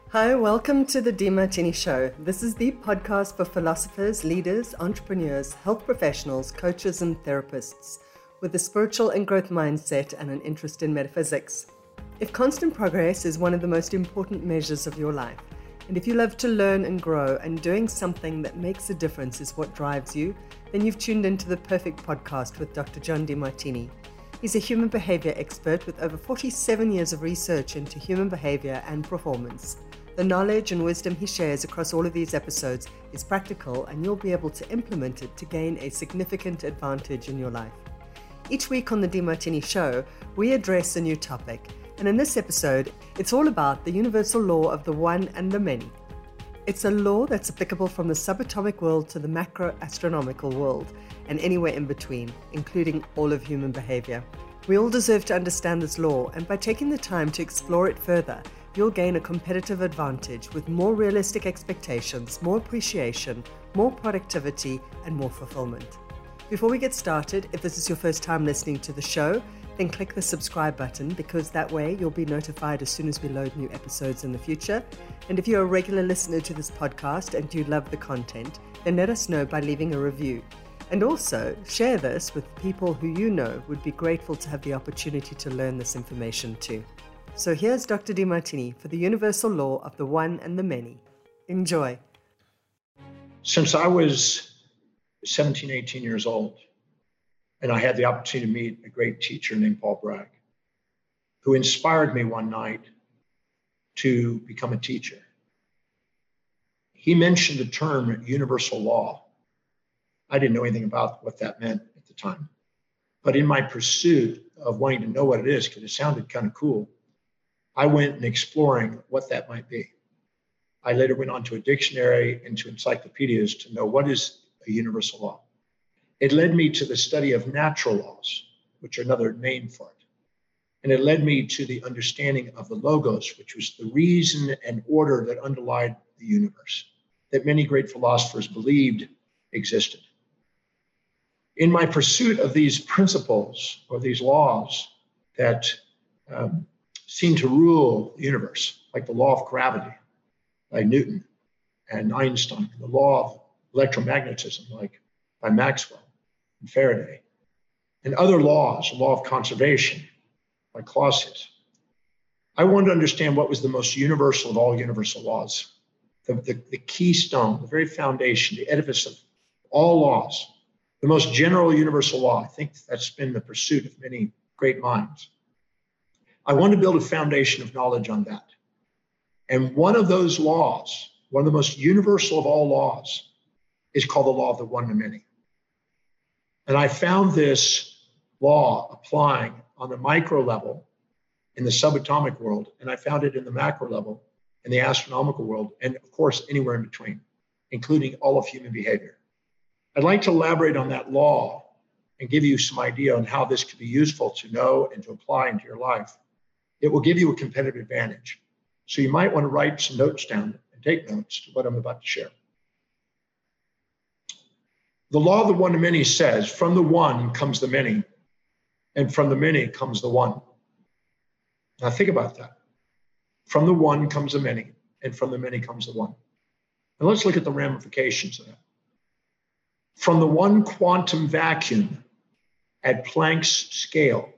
Hi, welcome to the DiMartini Show. This is the podcast for philosophers, leaders, entrepreneurs, health professionals, coaches, and therapists with a spiritual and growth mindset and an interest in metaphysics. If constant progress is one of the most important measures of your life, and if you love to learn and grow and doing something that makes a difference is what drives you, then you've tuned into the perfect podcast with Dr. John DiMartini. He's a human behavior expert with over 47 years of research into human behavior and performance. The knowledge and wisdom he shares across all of these episodes is practical, and you'll be able to implement it to gain a significant advantage in your life. Each week on the DiMartini Show, we address a new topic, and in this episode, it's all about the universal law of the one and the many. It's a law that's applicable from the subatomic world to the macroastronomical world, and anywhere in between, including all of human behavior. We all deserve to understand this law, and by taking the time to explore it further, you'll gain a competitive advantage with more realistic expectations, more appreciation, more productivity, and more fulfillment. Before we get started, if this is your first time listening to the show, then click the subscribe button, because that way you'll be notified as soon as we load new episodes in the future. And if you're a regular listener to this podcast and you love the content, then let us know by leaving a review. And also share this with people who you know would be grateful to have the opportunity to learn this information too. So here's Dr. DiMartini for the universal law of the one and the many. Enjoy. Since I was 17, 18 years old, and I had the opportunity to meet a great teacher named Paul Bragg, who inspired me one night to become a teacher. He mentioned the term universal law. I didn't know anything about what that meant at the time. But in my pursuit of wanting to know what it is, because it sounded kind of cool, I went and exploring what that might be. I later went on to a dictionary and to encyclopedias to know what is a universal law. It led me to the study of natural laws, which are another name for it. And it led me to the understanding of the logos, which was the reason and order that underlied the universe, that many great philosophers believed existed. In my pursuit of these principles or these laws that seem to rule the universe, like the law of gravity by Newton and Einstein, the law of electromagnetism like by Maxwell and Faraday, and other laws, the law of conservation by Clausius. I wanted to understand what was the most universal of all universal laws, the keystone, the very foundation, the edifice of all laws, the most general universal law. I think that's been the pursuit of many great minds. I want to build a foundation of knowledge on that. And one of those laws, one of the most universal of all laws, is called the law of the one to many. And I found this law applying on the micro level in the subatomic world, and I found it in the macro level in the astronomical world, and of course, anywhere in between, including all of human behavior. I'd like to elaborate on that law and give you some idea on how this could be useful to know and to apply into your life. It will give you a competitive advantage. So you might want to write some notes down and take notes to what I'm about to share. The law of the one to many says, from the one comes the many, and from the many comes the one. Now think about that. From the one comes the many, and from the many comes the one. And let's look at the ramifications of that. From the one quantum vacuum at Planck's scale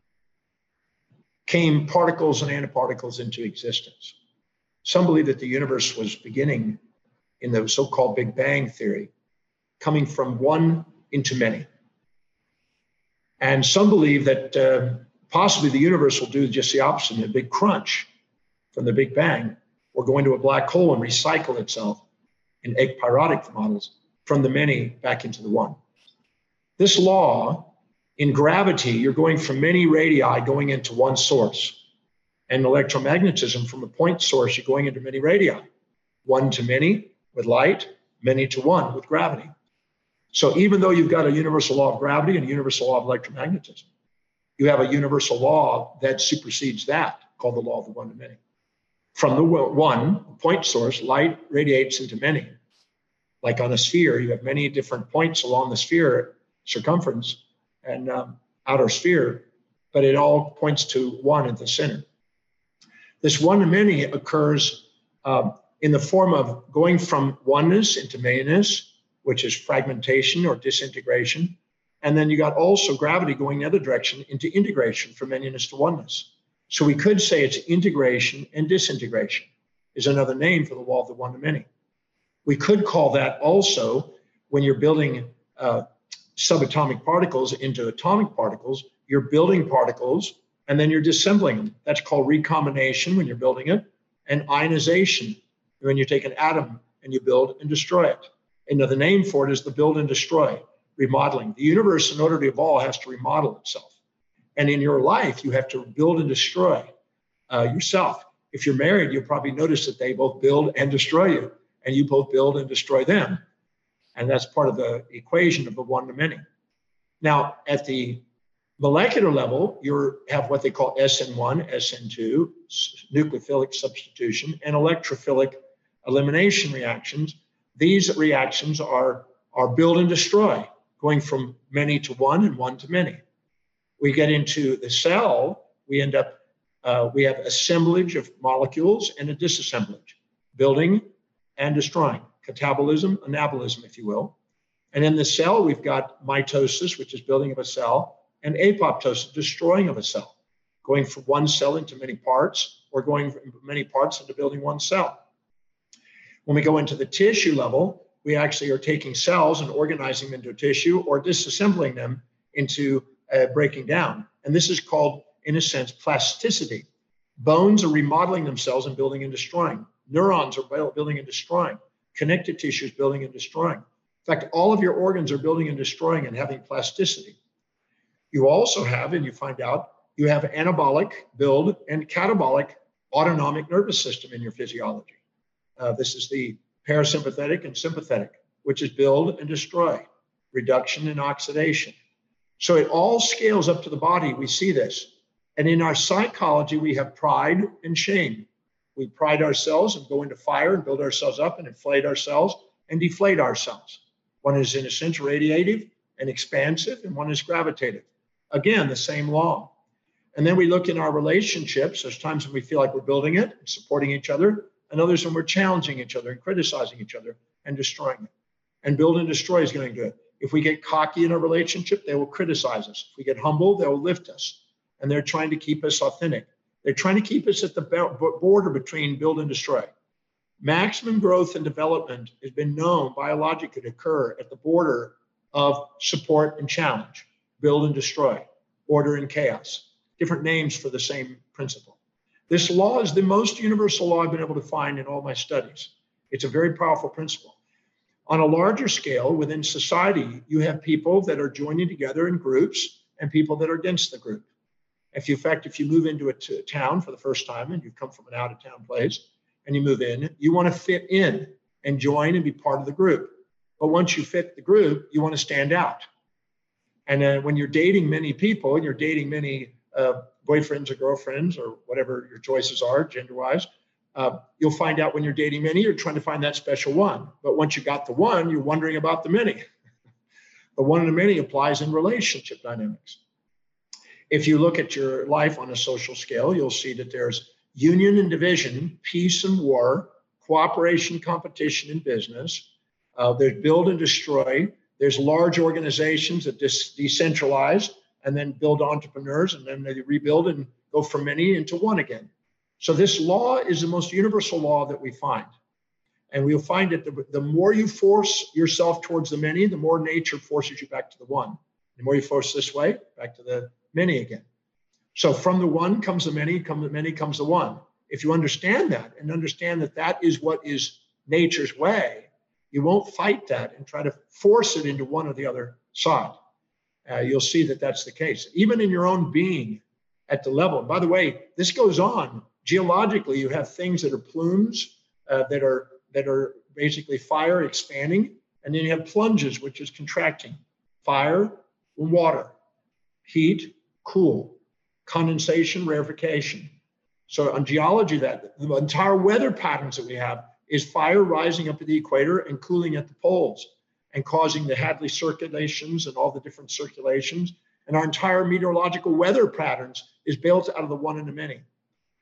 came particles and antiparticles into existence. Some believe that the universe was beginning in the so-called Big Bang theory, coming from one into many. And some believe that possibly the universe will do just the opposite, a big crunch from the Big Bang, or go into a black hole and recycle itself in ekpyrotic models from the many back into the one. This law, in gravity, you're going from many radii going into one source. And electromagnetism, from a point source, you're going into many radii. One to many with light, many to one with gravity. So even though you've got a universal law of gravity and a universal law of electromagnetism, you have a universal law that supersedes that, called the law of the one to many. From the one point source, light radiates into many. Like on a sphere, you have many different points along the sphere circumference and outer sphere, but it all points to one at the center. This one to many occurs in the form of going from oneness into manyness, which is fragmentation or disintegration. And then you got also gravity going the other direction into integration from manyness to oneness. So we could say it's integration and disintegration is another name for the law of the one to many. We could call that also when you're building subatomic particles into atomic particles, you're building particles and then you're disassembling them. That's called recombination when you're building it, and ionization when you take an atom and you build and destroy it. Another name for it is the build and destroy, remodeling. The universe, in order to evolve, has to remodel itself. And in your life, you have to build and destroy yourself. If you're married, you'll probably notice that they both build and destroy you, and you both build and destroy them. And that's part of the equation of the one to many. Now, at the molecular level, you have what they call SN1, SN2, nucleophilic substitution, and electrophilic elimination reactions. These reactions are build and destroy, going from many to one and one to many. We get into the cell, we end up, we have assemblage of molecules and a disassemblage, building and destroying, catabolism, anabolism, if you will. And in the cell, we've got mitosis, which is building of a cell, and apoptosis, destroying of a cell, going from one cell into many parts, or going from many parts into building one cell. When we go into the tissue level, we actually are taking cells and organizing them into a tissue or disassembling them into breaking down. And this is called, in a sense, plasticity. Bones are remodeling themselves and building and destroying. Neurons are building and destroying. Connective tissue is building and destroying. In fact, all of your organs are building and destroying and having plasticity. You also have, and you find out, you have anabolic build and catabolic autonomic nervous system in your physiology. This is the parasympathetic and sympathetic, which is build and destroy, reduction and oxidation. So it all scales up to the body. We see this. And in our psychology, we have pride and shame. We pride ourselves and go into fire and build ourselves up and inflate ourselves and deflate ourselves. One is, in a sense, radiative and expansive, and one is gravitative. Again, the same law. And then we look in our relationships. There's times when we feel like we're building it and supporting each other, and others when we're challenging each other and criticizing each other and destroying it. And build and destroy is going to do it. If we get cocky in a relationship, they will criticize us. If we get humble, they will lift us. And they're trying to keep us authentic. They're trying to keep us at the border between build and destroy. Maximum growth and development has been known biologically to occur at the border of support and challenge, build and destroy, order and chaos, different names for the same principle. This law is the most universal law I've been able to find in all my studies. It's a very powerful principle. On a larger scale, within society, you have people that are joining together in groups and people that are against the group. If you move into a town for the first time and you've come from an out-of-town place and you move in, you want to fit in and join and be part of the group. But once you fit the group, you want to stand out. And then when you're dating many people and you're dating many boyfriends or girlfriends or whatever your choices are gender-wise, you'll find out when you're dating many, you're trying to find that special one. But once you got the one, you're wondering about the many. The one and the many applies in relationship dynamics. If you look at your life on a social scale, you'll see that there's union and division, peace and war, cooperation, competition, and business. There's build and destroy. There's large organizations that decentralize and then build entrepreneurs, and then they rebuild and go from many into one again. So this law is the most universal law that we find. And we'll find that the more you force yourself towards the many, the more nature forces you back to the one. The more you force this way, back to the many again. So from the one comes the many comes the one. If you understand that and understand that that is what is nature's way, you won't fight that and try to force it into one or the other side. You'll see that that's the case. Even in your own being at the level. By the way, this goes on. Geologically, you have things that are plumes that are basically fire expanding, and then you have plunges, which is contracting. Fire and water, heat, cool, condensation, rarefaction. So on geology, that the entire weather patterns that we have is fire rising up at the equator and cooling at the poles and causing the Hadley circulations and all the different circulations. And our entire meteorological weather patterns is built out of the one and the many.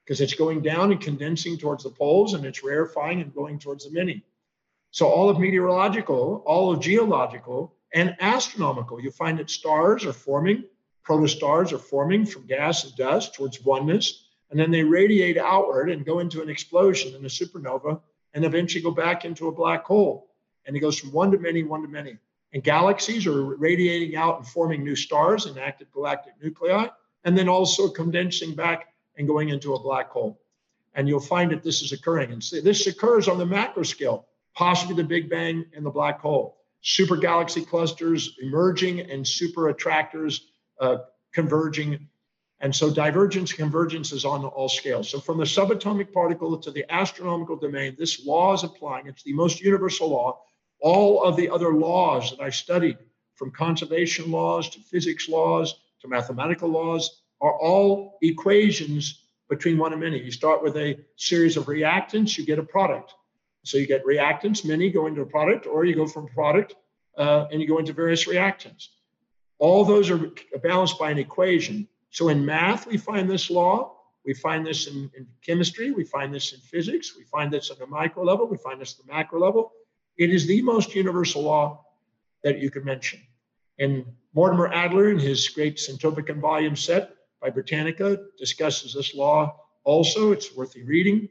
because it's going down and condensing towards the poles, and it's rarefying and going towards the many. So all of meteorological, all of geological, and astronomical, you find that stars are forming, protostars are forming from gas and dust towards oneness, and then they radiate outward and go into an explosion in a supernova, and eventually go back into a black hole. And it goes from one to many, one to many. And galaxies are radiating out and forming new stars in active galactic nuclei, and then also condensing back and going into a black hole. And you'll find that this is occurring. And this occurs on the macro scale, possibly the Big Bang and the black hole. Super galaxy clusters emerging and super attractors converging. And so divergence, convergence is on all scales. So from the subatomic particle to the astronomical domain, this law is applying. It's the most universal law. All of the other laws that I studied, from conservation laws to physics laws to mathematical laws, are all equations between one and many. You start with a series of reactants, you get a product. So you get reactants, many go into a product, or you go from product and you go into various reactants. All those are balanced by an equation. So in math, we find this law. We find this in chemistry. We find this in physics. We find this at the micro level. We find this at the macro level. It is the most universal law that you could mention. And Mortimer Adler, in his great Centopicon volume set by Britannica, discusses this law also. It's worth reading.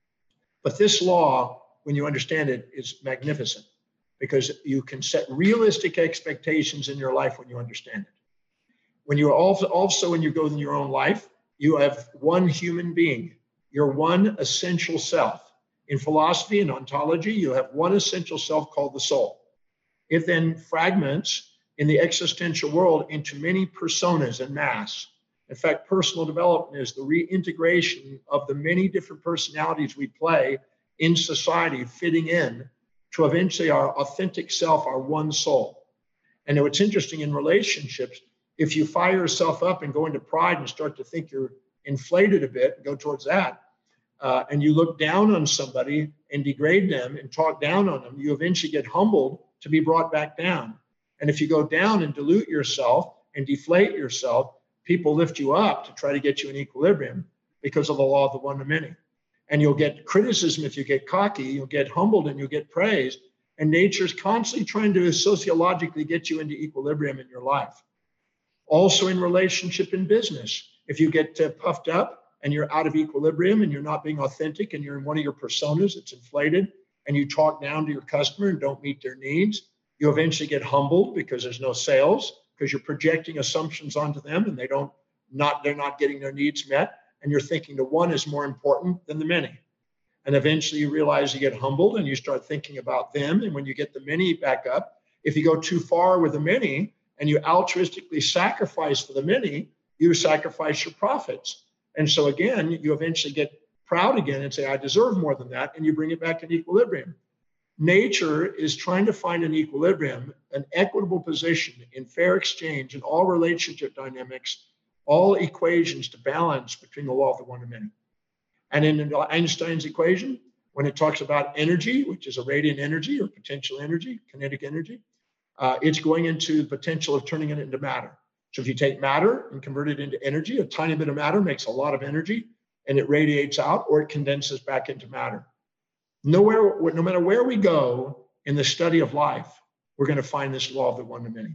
But this law, when you understand it, is magnificent, because you can set realistic expectations in your life when you understand it. When you also, when you go in your own life, you have one human being, your one essential self. In philosophy and ontology, you have one essential self called the soul. It then fragments in the existential world into many personas and mass. In fact, personal development is the reintegration of the many different personalities we play in society, fitting in to eventually our authentic self, our one soul. And what's interesting in relationships, if you fire yourself up and go into pride and start to think you're inflated a bit and go towards that, and you look down on somebody and degrade them and talk down on them, you eventually get humbled to be brought back down. And if you go down and dilute yourself and deflate yourself, people lift you up to try to get you in equilibrium because of the law of the one to many. And you'll get criticism if you get cocky, you'll get humbled and you'll get praised. And nature's constantly trying to sociologically get you into equilibrium in your life. Also in relationship and business, if you get puffed up and you're out of equilibrium and you're not being authentic and you're in one of your personas that's inflated and you talk down to your customer and don't meet their needs, you eventually get humbled because there's no sales, because you're projecting assumptions onto them and they're not getting their needs met. And you're thinking the one is more important than the many. And eventually you realize you get humbled and you start thinking about them. And when you get the many back up, if you go too far with the many and you altruistically sacrifice for the many, you sacrifice your profits. And so again, you eventually get proud again and say, I deserve more than that. And you bring it back in equilibrium. Nature is trying to find an equilibrium, an equitable position in fair exchange in all relationship dynamics, all equations to balance between the law of the one and many. And in Einstein's equation, when it talks about energy, which is a radiant energy or potential energy, kinetic energy, it's going into the potential of turning it into matter. So if you take matter and convert it into energy, a tiny bit of matter makes a lot of energy and it radiates out or it condenses back into matter. No matter where we go in the study of life, we're going to find this law of the one to many.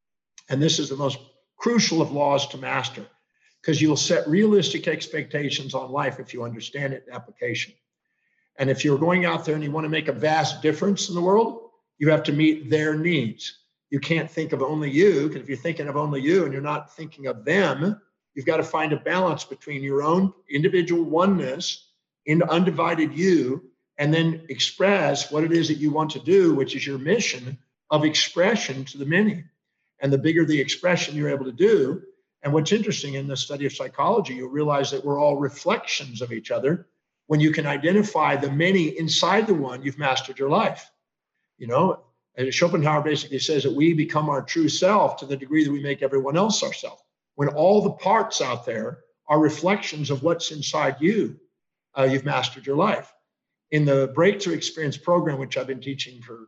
And this is the most crucial of laws to master, because you'll set realistic expectations on life if you understand it in application. And if you're going out there and you want to make a vast difference in the world, you have to meet their needs. You can't think of only you, because if you're thinking of only you and you're not thinking of them, you've got to find a balance between your own individual oneness in undivided you, and then express what it is that you want to do, which is your mission of expression to the many. And the bigger the expression you're able to do. And what's interesting in the study of psychology, you'll realize that we're all reflections of each other. When you can identify the many inside the one, you've mastered your life. You know, and Schopenhauer basically says that we become our true self to the degree that we make everyone else ourselves. When all the parts out there are reflections of what's inside you, you've mastered your life. In the Breakthrough Experience program, which I've been teaching for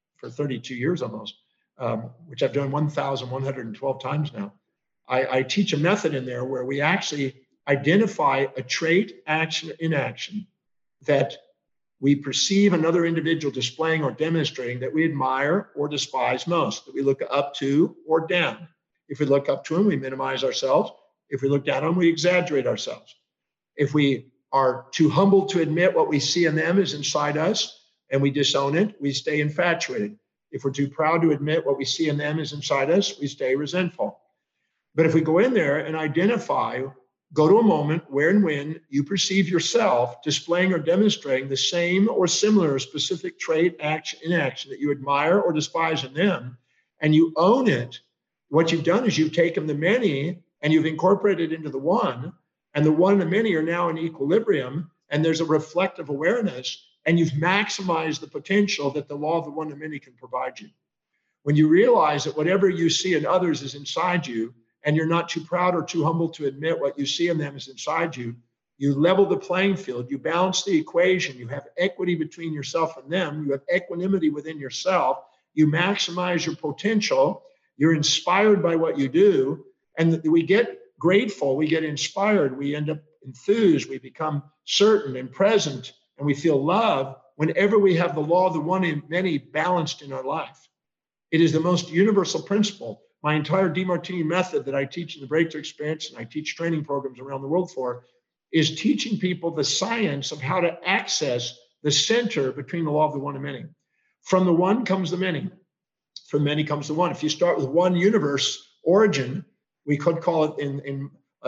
32 years almost, which I've done 1,112 times now, I teach a method in there where we actually identify a trait, action, or inaction that we perceive another individual displaying or demonstrating that we admire or despise most, that we look up to or down. If we look up to them, we minimize ourselves. If we look down on them, we exaggerate ourselves. If we are too humble to admit what we see in them is inside us and we disown it, we stay infatuated. If we're too proud to admit what we see in them is inside us, we stay resentful. But if we go in there and identify, go to a moment where and when you perceive yourself displaying or demonstrating the same or similar specific trait, action, inaction that you admire or despise in them, and you own it, what you've done is you've taken the many and you've incorporated it into the one, and the one and the many are now in equilibrium, and there's a reflective awareness, and you've maximized the potential that the law of the one and many can provide you. When you realize that whatever you see in others is inside you, and you're not too proud or too humble to admit what you see in them is inside you, you level the playing field, you balance the equation, you have equity between yourself and them, you have equanimity within yourself, you maximize your potential, you're inspired by what you do, and we get grateful, we get inspired, we end up enthused, we become certain and present, and we feel love whenever we have the law of the one and many balanced in our life. It is the most universal principle. My entire Demartini method that I teach in the Breakthrough Experience and I teach training programs around the world for is teaching people the science of how to access the center between the law of the one and many. From the one comes the many. From many comes the one. If you start with one universe origin, we could call it in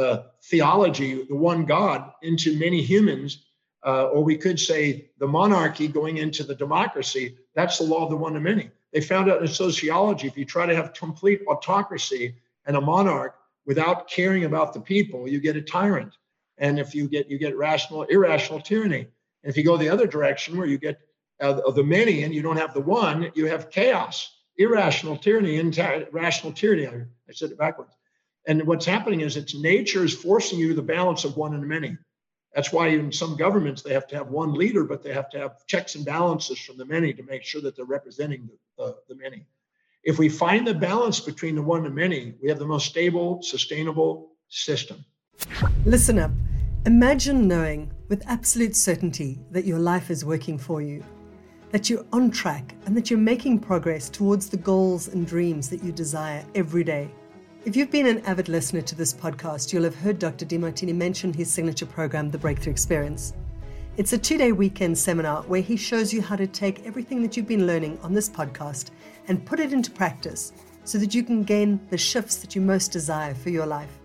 theology, the one God into many humans, or we could say the monarchy going into the democracy. That's the law of the one and many. They found out in sociology, if you try to have complete autocracy and a monarch without caring about the people, you get a tyrant. And if you get irrational tyranny. And if you go the other direction where you get the many and you don't have the one, you have chaos, irrational tyranny, rational tyranny. I said it backwards. And what's happening is it's nature is forcing you to the balance of one and many. That's why in some governments, they have to have one leader, but they have to have checks and balances from the many to make sure that they're representing the many. If we find the balance between the one and many, we have the most stable, sustainable system. Listen up. Imagine knowing with absolute certainty that your life is working for you, that you're on track, and that you're making progress towards the goals and dreams that you desire every day. If you've been an avid listener to this podcast, you'll have heard Dr. Demartini mention his signature program, The Breakthrough Experience. It's a 2-day weekend seminar where he shows you how to take everything that you've been learning on this podcast and put it into practice so that you can gain the shifts that you most desire for your life.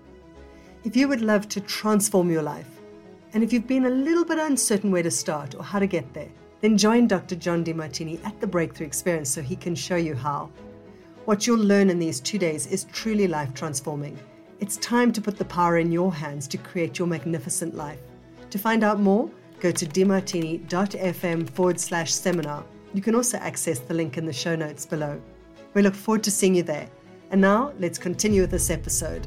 If you would love to transform your life, and if you've been a little bit uncertain where to start or how to get there, then join Dr. John Demartini at The Breakthrough Experience so he can show you how. What you'll learn in these 2 days is truly life transforming. It's time to put the power in your hands to create your magnificent life. To find out more, go to demartini.fm/seminar. You can also access the link in the show notes below. We look forward to seeing you there. And now let's continue with this episode.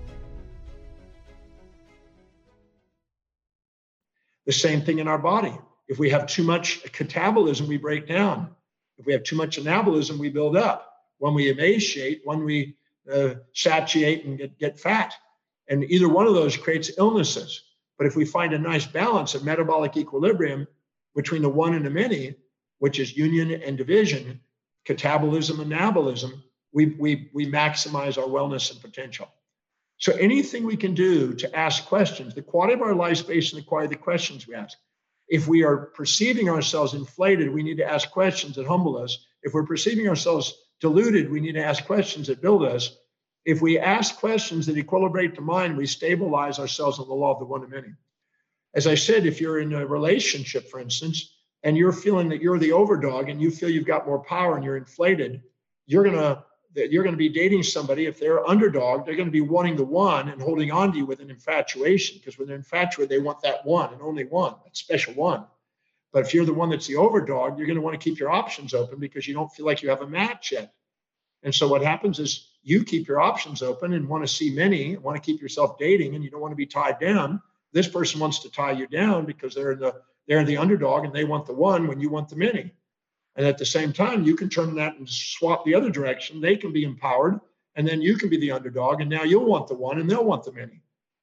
The same thing in our body. If we have too much catabolism, we break down. If we have too much anabolism, we build up. When we emaciate, when we satiate and get fat. And either one of those creates illnesses. But if we find a nice balance of metabolic equilibrium between the one and the many, which is union and division, catabolism and anabolism, we maximize our wellness and potential. So anything we can do to ask questions, the quality of our life is based on the quality of the questions we ask. If we are perceiving ourselves inflated, we need to ask questions that humble us. If we're perceiving ourselves deluded, we need to ask questions that build us. If we ask questions that equilibrate the mind, we stabilize ourselves on the law of the one and many. As I said, if you're in a relationship, for instance, and you're feeling that you're the overdog and you feel you've got more power and you're inflated, you're going to be dating somebody. If they're underdog, they're going to be wanting the one and holding on to you with an infatuation, because when they're infatuated, they want that one and only one, that special one. But if you're the one that's the overdog, you're going to want to keep your options open because you don't feel like you have a match yet. And so what happens is you keep your options open and want to see many, want to keep yourself dating, and you don't want to be tied down. This person wants to tie you down because they're the underdog and they want the one when you want the many. And at the same time, you can turn that and swap the other direction. They can be empowered, and then you can be the underdog, and now you'll want the one and they'll want the many.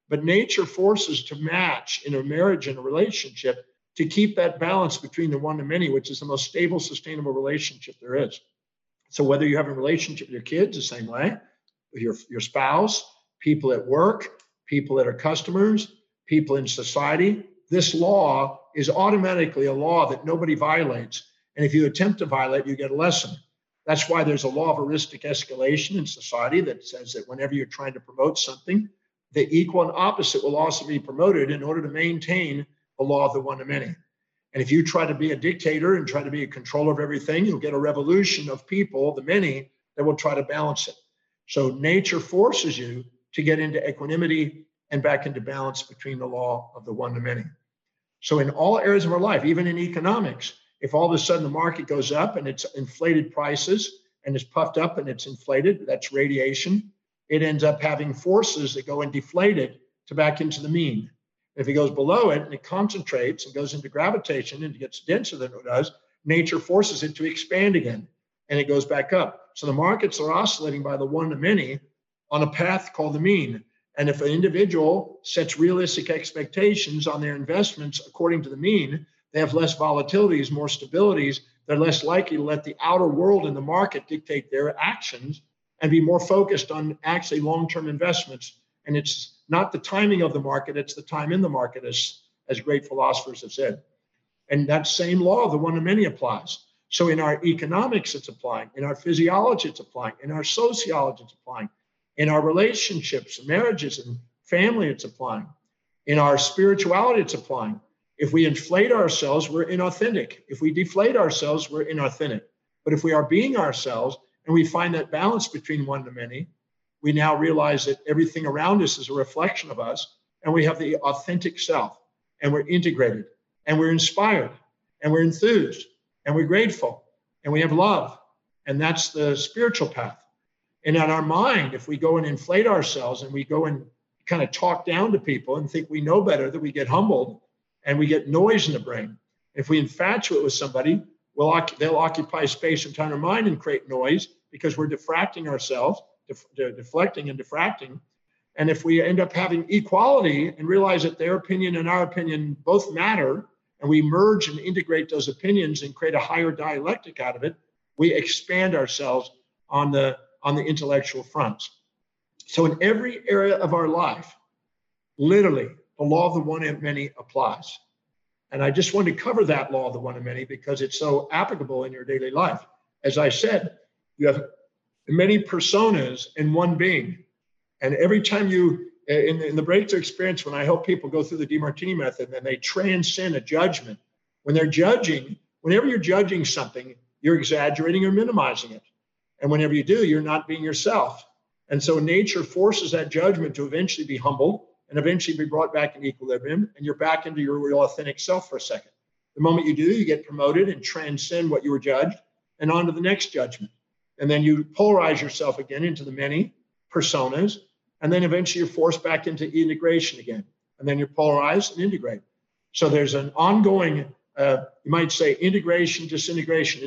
But nature forces to match in a marriage and a relationship to keep that balance between the one and many, which is the most stable, sustainable relationship there is. So whether you have a relationship with your kids the same way, with your spouse, people at work, people that are customers, people in society, this law is automatically a law that nobody violates. And if you attempt to violate, you get a lesson. That's why there's a law of heuristic escalation in society that says that whenever you're trying to promote something, the equal and opposite will also be promoted in order to maintain the law of the one to many. And if you try to be a dictator and try to be in control of everything, you'll get a revolution of people, the many, that will try to balance it. So nature forces you to get into equanimity and back into balance between the law of the one to many. So in all areas of our life, even in economics, if all of a sudden the market goes up and it's inflated prices and it's puffed up and it's inflated, that's radiation, it ends up having forces that go and deflate it to back into the mean. If it goes below it and it concentrates and goes into gravitation and it gets denser than it does, nature forces it to expand again and it goes back up. So the markets are oscillating by the one to many on a path called the mean. And if an individual sets realistic expectations on their investments according to the mean, they have less volatilities, more stabilities. They're less likely to let the outer world in the market dictate their actions and be more focused on actually long-term investments. And it's not the timing of the market, it's the time in the market, as great philosophers have said. And that same law of the one to many applies. So in our economics, it's applying. In our physiology, it's applying. In our sociology, it's applying. In our relationships, marriages, and family, it's applying. In our spirituality, it's applying. If we inflate ourselves, we're inauthentic. If we deflate ourselves, we're inauthentic. But if we are being ourselves and we find that balance between one to many, we now realize that everything around us is a reflection of us, and we have the authentic self, and we're integrated, and we're inspired, and we're enthused, and we're grateful, and we have love. And that's the spiritual path. And in our mind, if we go and inflate ourselves and we go and kind of talk down to people and think we know better, that we get humbled and we get noise in the brain. If we infatuate with somebody, they'll occupy space and time in our mind and create noise because we're diffracting ourselves, deflecting and diffracting. And if we end up having equality and realize that their opinion and our opinion both matter, and we merge and integrate those opinions and create a higher dialectic out of it, we expand ourselves on the intellectual fronts. So in every area of our life, literally, the law of the one and many applies. And I just wanted to cover that law of the one and many because it's so applicable in your daily life. As I said, you have many personas in one being. And every time you, in the breakthrough experience, when I help people go through the DeMartini method and they transcend a judgment, when they're judging, whenever you're judging something, you're exaggerating or minimizing it. And whenever you do, you're not being yourself. And so nature forces that judgment to eventually be humbled and eventually be brought back in equilibrium, and you're back into your real authentic self for a second. The moment you do, you get promoted and transcend what you were judged and on to the next judgment. And then you polarize yourself again into the many personas, and then eventually you're forced back into integration again. And then you're polarized and integrate. So there's an ongoing, you might say, integration, disintegration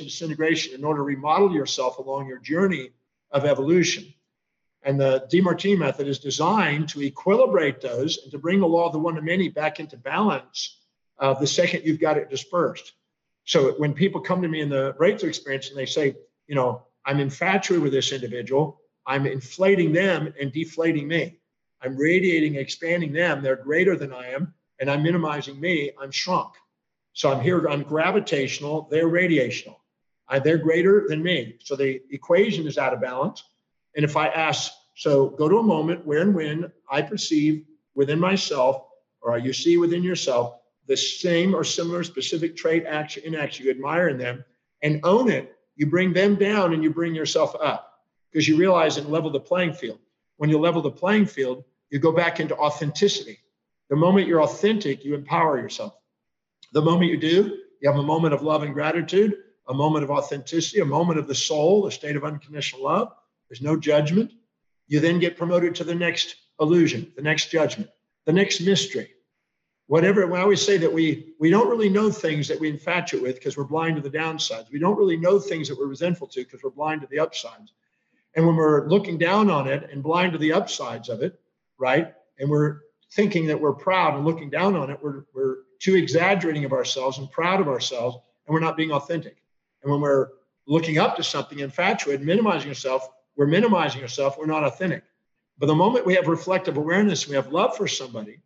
in order to remodel yourself along your journey of evolution. And the DeMartini method is designed to equilibrate those and to bring the law of the one to many back into balance the second you've got it dispersed. So when people come to me in the breakthrough experience and they say, you know, I'm infatuated with this individual, I'm inflating them and deflating me. I'm radiating, expanding them. They're greater than I am, and I'm minimizing me. I'm shrunk. So I'm gravitational. They're radiational. They're greater than me. So the equation is out of balance. And if I ask, so go to a moment where and when I perceive within myself, or you see within yourself, the same or similar specific trait, action, inaction you admire in them, and own it, you bring them down and you bring yourself up because you realize and level the playing field. When you level the playing field, you go back into authenticity. The moment you're authentic, you empower yourself. The moment you do, you have a moment of love and gratitude, a moment of authenticity, a moment of the soul, a state of unconditional love. There's no judgment. You then get promoted to the next illusion, the next judgment, the next mystery. Whatever, we always say that we don't really know things that we infatuate with because we're blind to the downsides. We don't really know things that we're resentful to because we're blind to the upsides. And when we're looking down on it and blind to the upsides of it, right, and we're thinking that we're proud and looking down on it, we're too exaggerating of ourselves and proud of ourselves, and we're not being authentic. And when we're looking up to something, infatuated, minimizing ourselves, we're minimizing ourselves, we're not authentic. But the moment we have reflective awareness, we have love for somebody,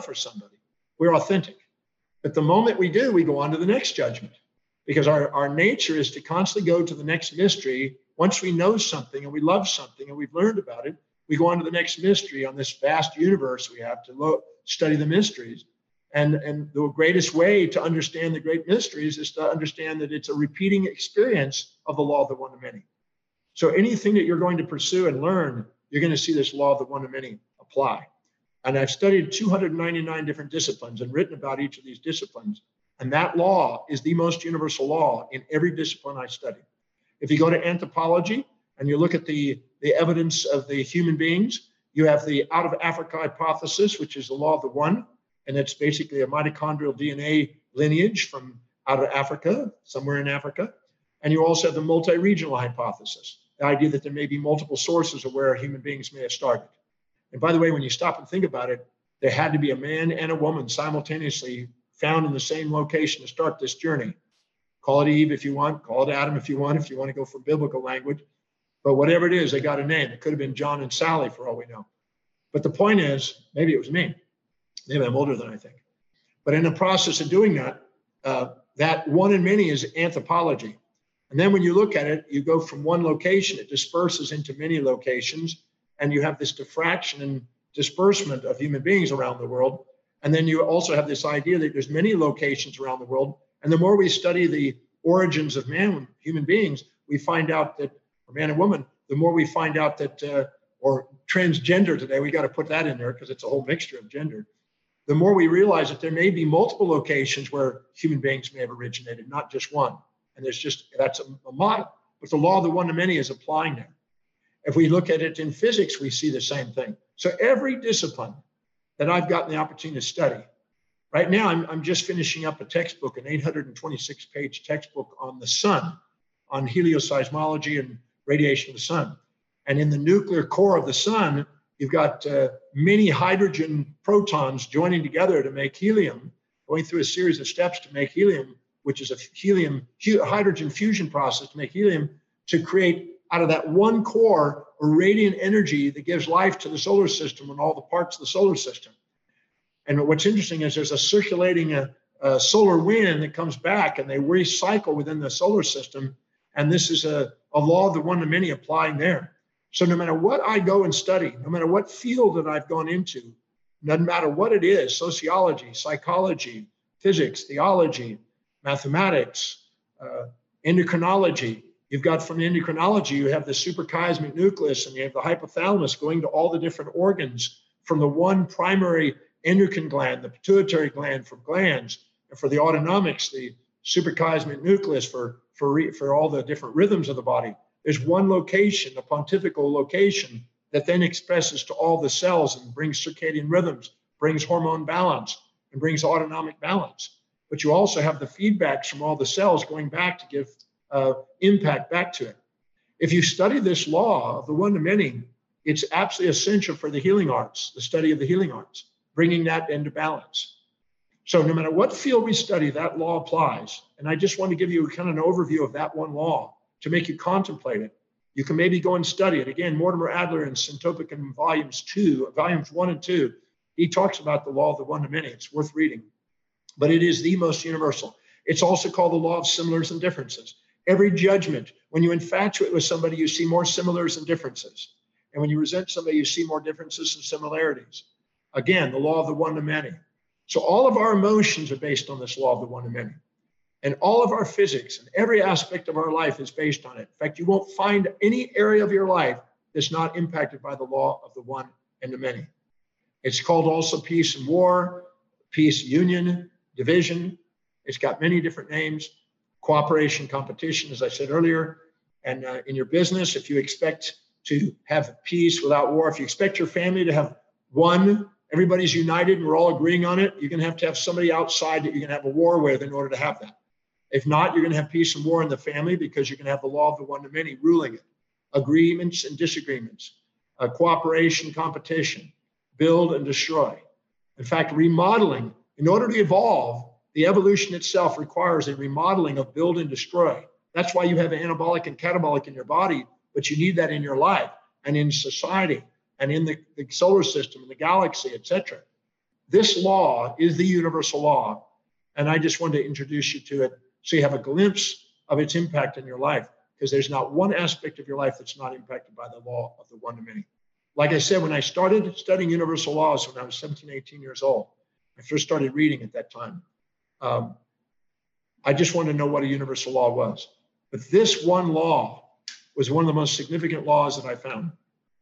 we're authentic. But the moment we do, we go on to the next judgment, because our nature is to constantly go to the next mystery. Once we know something and we love something and we've learned about it, we go on to the next mystery on this vast universe we have to study the mysteries. And the greatest way to understand the great mysteries is to understand that it's a repeating experience of the law of the one to many. So anything that you're going to pursue and learn, you're going to see this law of the one to many apply. And I've studied 299 different disciplines and written about each of these disciplines. And that law is the most universal law in every discipline I study. If you go to anthropology and you look at the evidence of the human beings, you have the out of Africa hypothesis, which is the law of the one. And it's basically a mitochondrial DNA lineage from out of Africa, somewhere in Africa. And you also have the multi-regional hypothesis, the idea that there may be multiple sources of where human beings may have started. And by the way, when you stop and think about it, there had to be a man and a woman simultaneously found in the same location to start this journey. Call it Eve if you want, call it Adam if you want to go for biblical language. But whatever it is, they got a name. It could have been John and Sally for all we know. But the point is, maybe it was me. Maybe I'm older than I think. But in the process of doing that, that one and many is anthropology. And then when you look at it, you go from one location, it disperses into many locations, and you have this diffraction and disbursement of human beings around the world. And then you also have this idea that there's many locations around the world. And the more we study the origins of man, human beings, we find out that, or man and woman, the more we find out that, or transgender today, we got to put that in there because it's a whole mixture of gender. The more we realize that there may be multiple locations where human beings may have originated, not just one. And that's a model. But the law of the one to many is applying there. If we look at it in physics, we see the same thing. So every discipline that I've gotten the opportunity to study, right now I'm just finishing up a textbook, an 826-page textbook on the sun, on helioseismology and radiation of the sun. And in the nuclear core of the sun, you've got many hydrogen protons joining together to make helium, going through a series of steps to make helium, which is a hydrogen fusion process to make helium, to create out of that one core a radiant energy that gives life to the solar system and all the parts of the solar system. And what's interesting is there's a circulating solar wind that comes back, and they recycle within the solar system. And this is a law of the one to many applying there. So no matter what I go and study, no matter what field that I've gone into, no matter what it is, sociology, psychology, physics, theology, mathematics, endocrinology, you've got from endocrinology, you have the suprachiasmatic nucleus and you have the hypothalamus going to all the different organs from the one primary endocrine gland, the pituitary gland for glands, and for the autonomics, the suprachiasmatic nucleus for all the different rhythms of the body. There's one location, a pontifical location, that then expresses to all the cells and brings circadian rhythms, brings hormone balance, and brings autonomic balance. But you also have the feedbacks from all the cells going back to give impact back to it. If you study this law of the one to many, it's absolutely essential for the healing arts, the study of the healing arts, bringing that into balance. So no matter what field we study, that law applies. And I just want to give you kind of an overview of that one law to make you contemplate it. You can maybe go and study it. Again, Mortimer Adler in Syntopican volumes 1 and 2, he talks about the law of the one to many. It's worth reading. But it is the most universal. It's also called the law of similars and differences. Every judgment, when you infatuate with somebody, you see more similars and differences. And when you resent somebody, you see more differences and similarities. Again, the law of the one to many. So all of our emotions are based on this law of the one to many. And all of our physics and every aspect of our life is based on it. In fact, you won't find any area of your life that's not impacted by the law of the one and the many. It's called also peace and war, peace, union, division. It's got many different names. Cooperation, competition, as I said earlier. And in your business, if you expect to have peace without war, if you expect your family to have one, everybody's united and we're all agreeing on it, you're going to have somebody outside that you're going to have a war with in order to have that. If not, you're going to have peace and war in the family because you're going to have the law of the one to many ruling it. Agreements and disagreements, cooperation, competition. build, and destroy. In fact, remodeling, in order to evolve, the evolution itself requires a remodeling of build and destroy. That's why you have anabolic and catabolic in your body, but you need that in your life and in society and in the solar system and the galaxy, etc. This law is the universal law, and I just wanted to introduce you to it so you have a glimpse of its impact in your life, because there's not one aspect of your life that's not impacted by the law of the one to many. Like I said, when I started studying universal laws when I was 17, 18 years old, I first started reading at that time. I just wanted to know what a universal law was. But this one law was one of the most significant laws that I found.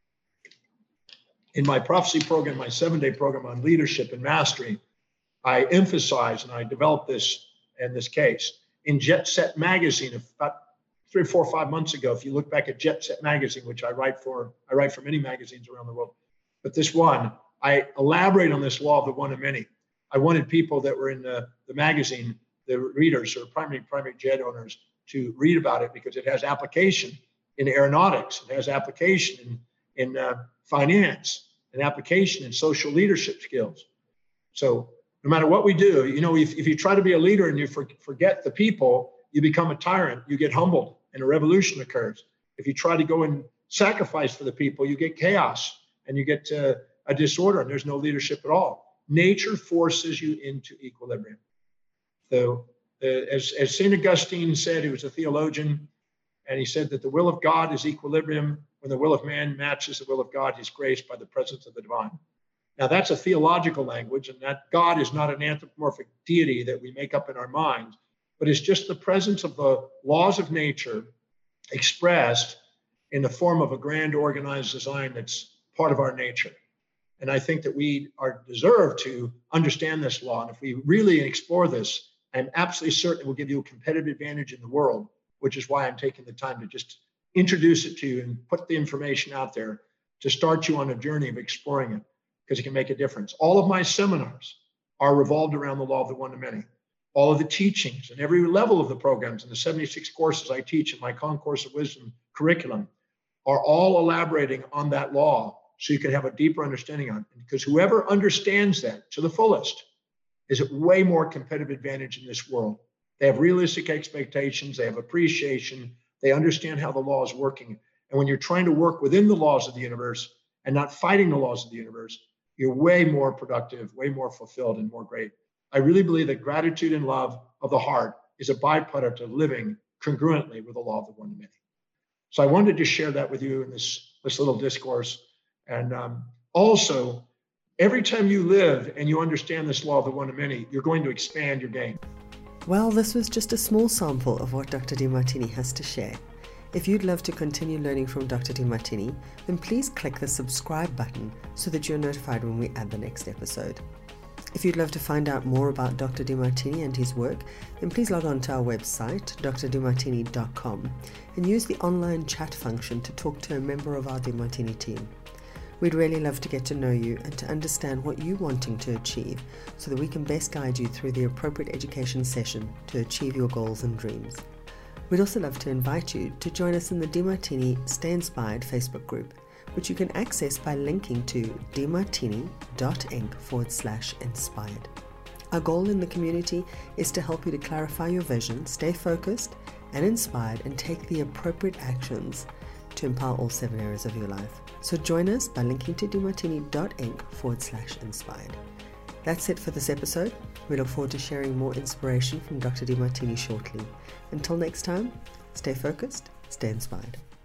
In my prophecy program, my 7-day program on leadership and mastery, I emphasize and I developed this in this case. In Jet Set magazine, about 3 or 4 or 5 months ago, if you look back at Jet Set magazine, which I write for many magazines around the world, but this one, I elaborate on this law of the one to many. I wanted people that were in the magazine, the readers or primary jet owners, to read about it because it has application in aeronautics, it has application in finance, an application in social leadership skills. So no matter what we do, if you try to be a leader and you forget the people, you become a tyrant, you get humbled, and a revolution occurs. If you try to go and sacrifice for the people, you get chaos and you get a disorder, and there's no leadership at all. Nature forces you into equilibrium. So as St. Augustine said, he was a theologian, and he said that the will of God is equilibrium. When the will of man matches the will of God, he's graced by the presence of the divine. Now, that's a theological language, and that God is not an anthropomorphic deity that we make up in our minds, but it's just the presence of the laws of nature expressed in the form of a grand organized design that's part of our nature. And I think that we deserve to understand this law. And if we really explore this, I'm absolutely certain it will give you a competitive advantage in the world, which is why I'm taking the time to just introduce it to you and put the information out there to start you on a journey of exploring it, because it can make a difference. All of my seminars are revolved around the law of the one to many. All of the teachings and every level of the programs and the 76 courses I teach in my Concourse of Wisdom curriculum are all elaborating on that law, so you can have a deeper understanding on it. Because whoever understands that to the fullest is at way more competitive advantage in this world. They have realistic expectations, they have appreciation, they understand how the law is working. And when you're trying to work within the laws of the universe and not fighting the laws of the universe, you're way more productive, way more fulfilled, and more great. I really believe that gratitude and love of the heart is a byproduct of living congruently with the law of the one to many. So I wanted to share that with you in this little discourse. And also, every time you live and you understand this law of the one to many, you're going to expand your game. Well, this was just a small sample of what Dr. Demartini has to share. If you'd love to continue learning from Dr. Demartini, then please click the subscribe button so that you're notified when we add the next episode. If you'd love to find out more about Dr. Demartini and his work, then please log on to our website, drdemartini.com, and use the online chat function to talk to a member of our Demartini team. We'd really love to get to know you and to understand what you're wanting to achieve so that we can best guide you through the appropriate education session to achieve your goals and dreams. We'd also love to invite you to join us in the Demartini Stay Inspired Facebook group, which you can access by linking to demartini.inc/inspired. Our goal in the community is to help you to clarify your vision, stay focused and inspired, and take the appropriate actions to empower all 7 areas of your life. So join us by linking to demartini.inc/inspired. That's it for this episode. We look forward to sharing more inspiration from Dr. Demartini shortly. Until next time, stay focused, stay inspired.